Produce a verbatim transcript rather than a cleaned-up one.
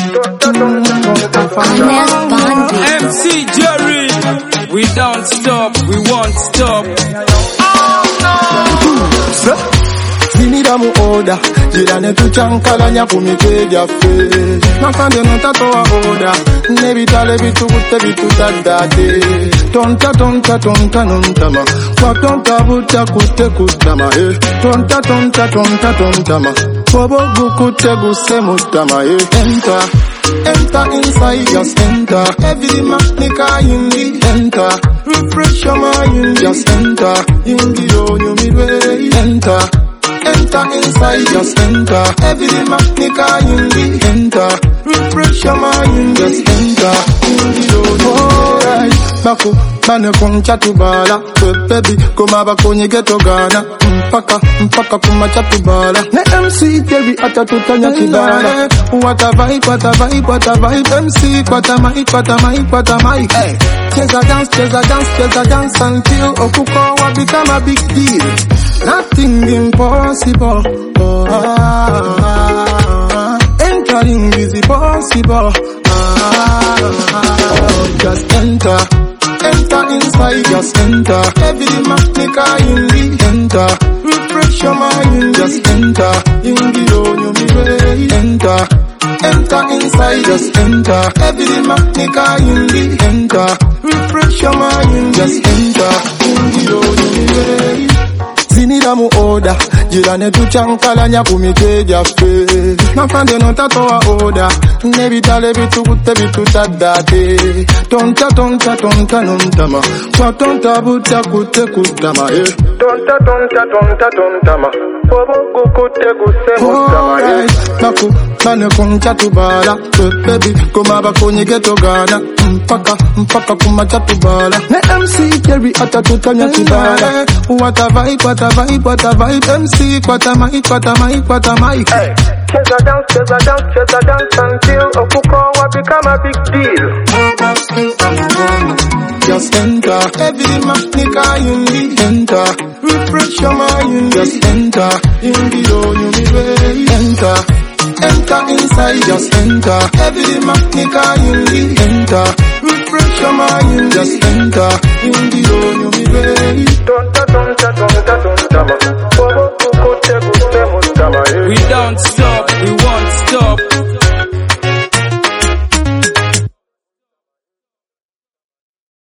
M C Jerry, we don't stop, we won't stop. Zinira mu order, jirane tuchankalanya kumiteja fe. Nakande notatoa order, nebitale bitukute bitutadate. Tonta tonta tonta nontama, watonta buta kute kutama eh. Tonta tonta tonta tontama, bobo gukute guse mutama eh. Enter, enter inside, just enter. Every manika in the enter. Refresh your mind, just enter. In the own you midway, enter. Enter inside, just enter. Every manica in the enter. Refresh your mind, just enter. In the road, alright. Baku, mane koncha tubala. Baby, kuma bakonye geto gana. Mpaka, mpaka kuma chatubala. Ne M C Jerry ata tutanya kibala. What a vibe, what a vibe, what a vibe. M C, what a mic, what a mic, what a mic. Hey, chase a dance, chase a dance, chase a dance until Okukawa become a big deal. Nothing impossible. Oh, ah, ah, ah. Entering is impossible. Ah, ah, ah. Just enter, enter inside. Just enter. Every manica in the enter. Refresh your mind. Just enter. In the own you way. Enter, enter inside. Just enter. Every manica in the enter. Refresh your mind. Just enter. In the own you way. Zinira mu order, jirane tuchankalanya kumiteja fe. Nakande notatoa order, nebitale bitukute bitutadate. Tonta tonta tonta nontama, watonta buta kute kutama eh. Tonta tonta tonta tontama, bobo kukute guse mutama eh. Baku, mane koncha tubala. Baby, kuma bakonye geto gana. Mpaka, mpaka kuma chatubala. Ne M C Jerry ata tutanya kibala. What a vibe, what a vibe, what a vibe. M C, what a mic, what a mic, what a mic. Hey, chase a dance, chase a dance, chase a dance until Okukawa become a big deal. Just enter. Every manica in the enter. Refresh your mind. Just enter. In the own you way. Enter. Enter inside, just enter. Every manica in the enter. Refresh your mind, just enter. In the own you way.